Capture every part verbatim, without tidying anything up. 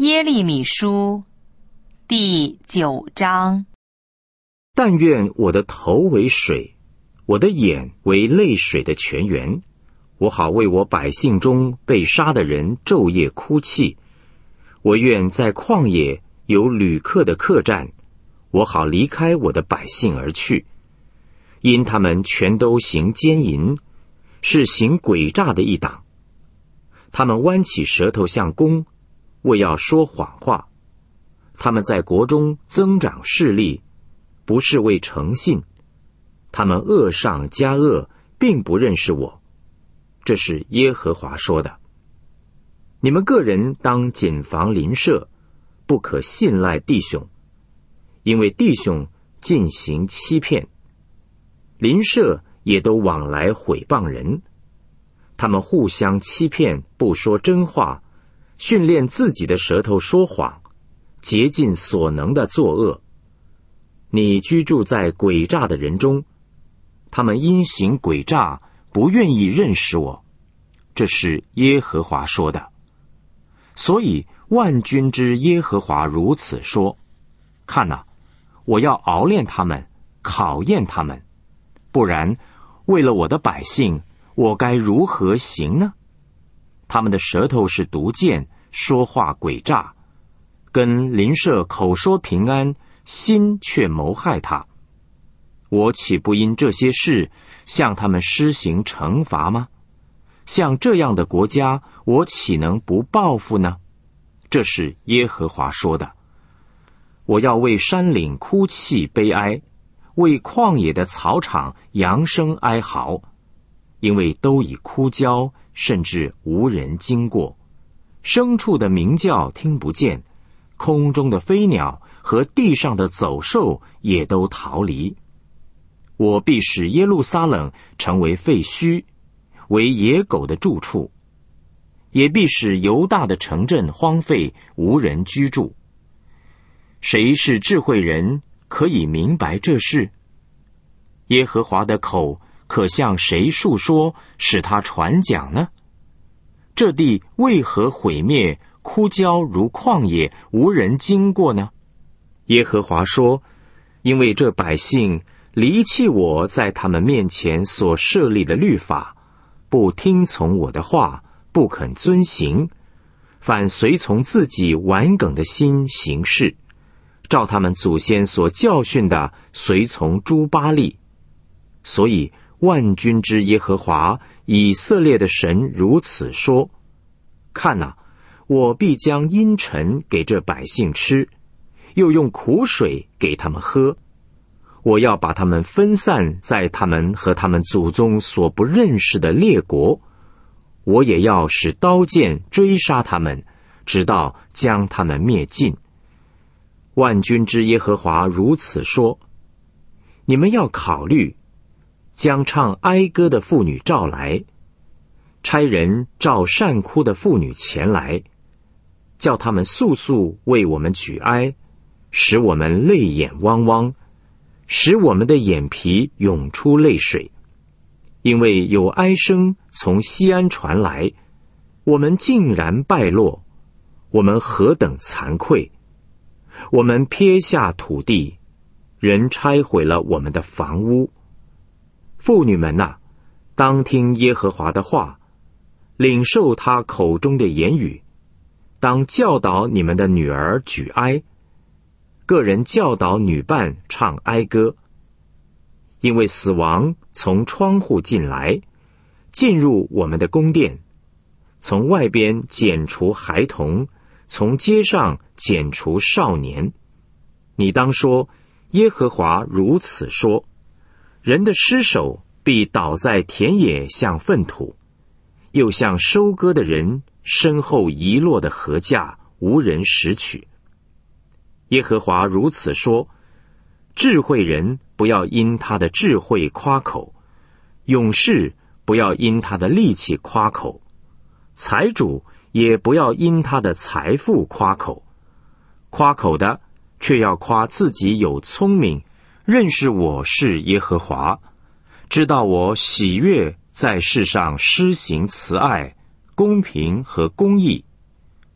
耶利米书第九章。 但愿我的头为水，我的眼为泪水的泉源，我好为我百姓中被杀的人昼夜哭泣。我愿在旷野有旅客的客栈，我好离开我的百姓而去，因他们全都行奸淫，是行诡诈的一党。他们弯起舌头像弓，为要说谎话。他们在国中增长势力，不是为诚信。他们恶上加恶，并不认识我。这是耶和华说的。你们个人当谨防邻舍，不可信赖弟兄，因为弟兄尽行欺骗，邻舍也都往来毁谤人。他们互相欺骗，不说真话，训练自己的舌头说谎，竭尽所能的作恶。你居住在诡诈的人中，他们因行诡诈，不愿意认识我。这是耶和华说的。所以万军之耶和华如此说：看哪，我要熬炼他们，考验他们，不然为了我的百姓，我该如何行呢？他们的舌头是毒箭，说话诡诈，跟邻舍口说平安，心却谋害他。我岂不因这些事向他们施行惩罚吗？像这样的国家，我岂能不报复呢？这是耶和华说的。我要为山岭哭泣悲哀，为旷野的草场扬声哀嚎，因为都已枯焦，甚至无人经过。牲畜的鸣叫听不见，空中的飞鸟和地上的走兽也都逃离。我必使耶路撒冷成为废墟，为野狗的住处，也必使犹大的城镇荒废，无人居住。谁是智慧人，可以明白这事？耶和华的口可向谁述说，使他传讲呢？这地为何毁灭，枯焦如旷野，无人经过呢？耶和华说：因为这百姓离弃我在他们面前所设立的律法，不听从我的话，不肯遵行，反随从自己顽梗的心行事，照他们祖先所教训的，随从诸巴力。所以万军之耶和华以色列的神如此说：看哪，我必将阴沉给这百姓吃，又用苦水给他们喝。我要把他们分散在他们和他们祖宗所不认识的列国，我也要使刀剑追杀他们，直到将他们灭尽。万军之耶和华如此说：你们要考虑，将唱哀歌的妇女召来，差人召善哭的妇女前来，叫他们速速为我们举哀，使我们泪眼汪汪，使我们的眼皮涌出泪水。因为有哀声从西安传来，我们竟然败落，我们何等惭愧！我们撇下土地，人拆毁了我们的房屋。妇女们啊，当听耶和华的话，领受他口中的言语，当教导你们的女儿举哀，个人教导女伴唱哀歌。因为死亡从窗户进来，进入我们的宫殿，从外边剪除孩童，从街上剪除少年。你当说，耶和华如此说：人的尸首必倒在田野，像粪土，又像收割的人身后遗落的禾稼，无人拾取。耶和华如此说：智慧人不要因他的智慧夸口，勇士不要因他的力气夸口，财主也不要因他的财富夸口。夸口的却要夸自己有聪明，认识我是耶和华，知道我喜悦在世上施行慈爱、公平和公义。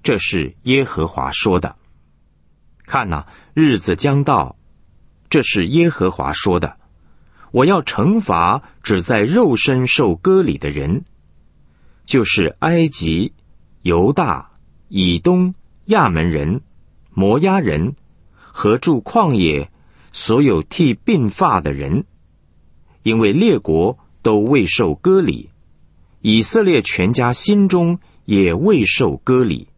这是耶和华说的。看哪，日子将到，这是耶和华说的，我要惩罚只在肉身受割礼的人，就是埃及、犹大、以东、亚门人、摩押人和住旷野所有剃鬓发的人，因为列国都未受割礼，以色列全家心中也未受割礼。